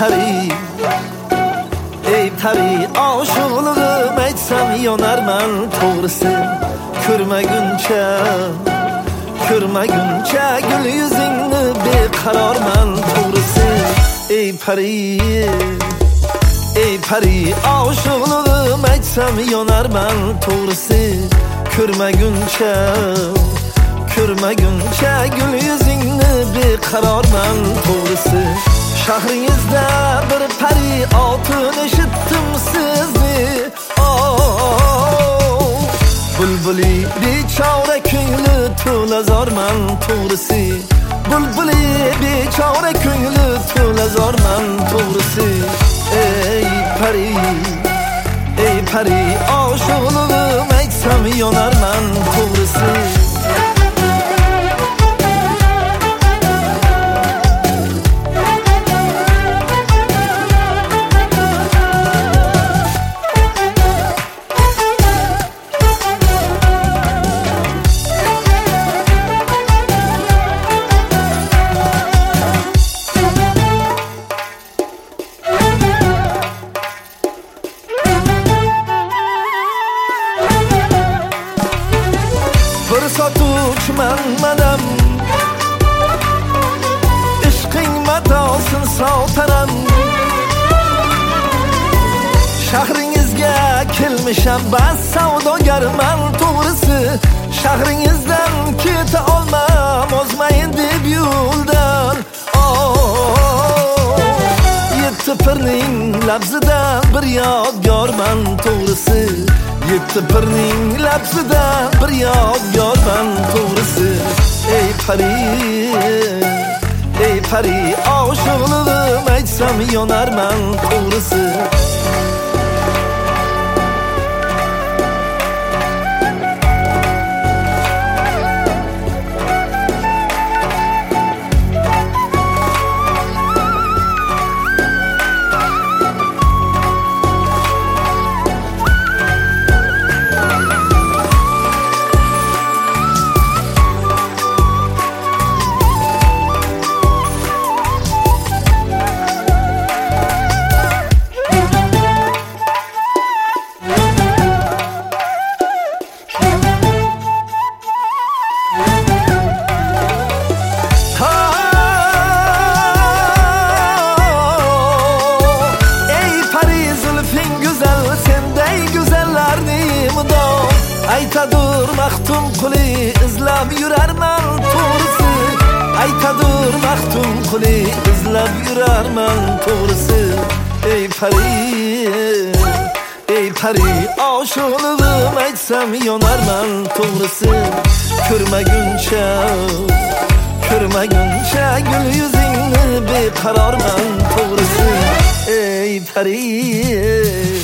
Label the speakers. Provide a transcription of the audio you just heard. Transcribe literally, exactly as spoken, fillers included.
Speaker 1: pari, ey pari, aşığılığım etsem yonarman to'g'risi. Ko'rmaguncha, ko'rmaguncha gul yuzingni beqarorman to'g'risi. Ey pari, ey pari, aşığılığım etsem yonarman to'g'risi. Ko'rmaguncha, ko'rmaguncha gul yuzingni beqarorman to'g'risi. Shahringizda bir pari otini eshitdim sizni. Oh, bulbuli bechora ko'ngli to'la zorman to'g'risi. Bulbuli bechora ko'ngli to'la zorman to'g'risi. Ey pari, ey pari, aşığılığım etsem yonarman to'g'risi. Bir sotuvchiman manam, ishqing matosin sotaram. Shahringizga kelmisham bas savdogarman to'g'risi. Shahringizdan keta olmam ozmayin deb yo'ldan. Oh, yetti pirning labzidan bir yodgorman to'g'risi. Yetti pirning labzidan bir yodgorman to'g'risi. Ey pari, ey pari, aşığılığım etsem yonarman to'g'risi. Aytadur maxtum quli izlab yurarman to'g'risi. Aytadur maxtum quli izlab yurarman to'g'risi. Ey pari, ey pari, aşığılığım etsem yonarman to'g'risi. Ko'rmaguncha, ko'rmaguncha gul yuzingni beqarorman to'g'risi. Ey pari.